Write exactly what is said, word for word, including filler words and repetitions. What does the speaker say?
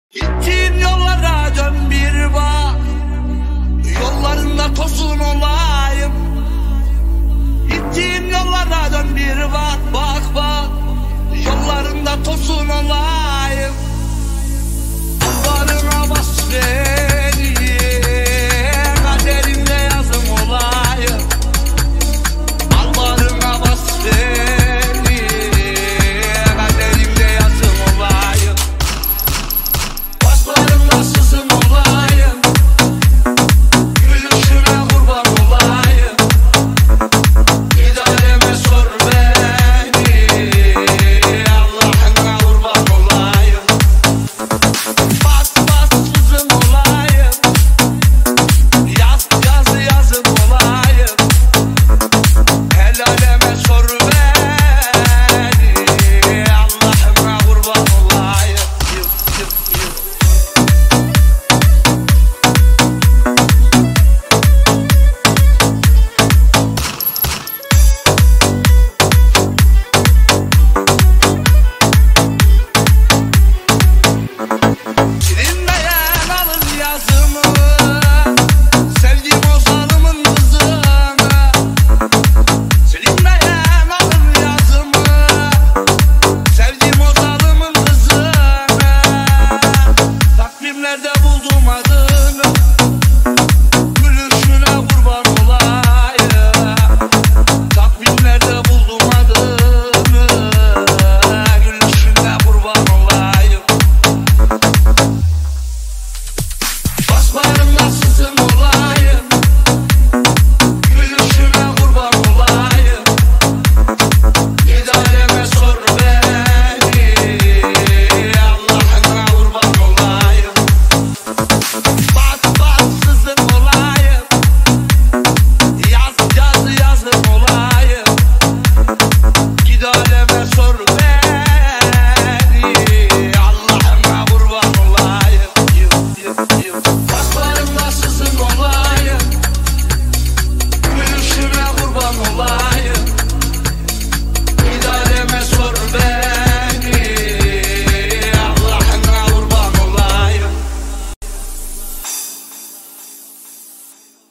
Gittiğin yollara dön bir bak, yollarında tosun olayım. Gittiğin yollara dön bir bak, bak bak, yollarında tosun olayım. Kullarına bas beni, kaderimde yazım olayım. Kullarına bas beni, kaderimde yazım olayım. Başlarımda sızım olayım, gülüşüne kurban olayım. İdareme sor beni, Allah'ına kurban olayım. Bas bas sızım olayım, yaz yaz yazım olayım. Helaleme sor beni, Allah'ına kurban olayım. Yıp yıp yıp. Silinmeyen alır yazımı, sevdiğim o zalimin kızını. Silinmeyen alır yazımı, sevdiğim o zalimin kızını. Takvimlerde buldum adını, gülüşüne kurban olayım. Takvimlerde buldum adını, gülüşüne kurban olayım. Baslarımda sızım olayım, gülüşüne kurban olayım. İdareme sor beni, Allah'ına kurban olayım. Bas bas sızım olayım, yaz yaz yazım olayım. İdareme sor beni, Allah'ına kurban olayım. Yıp yıp yıp.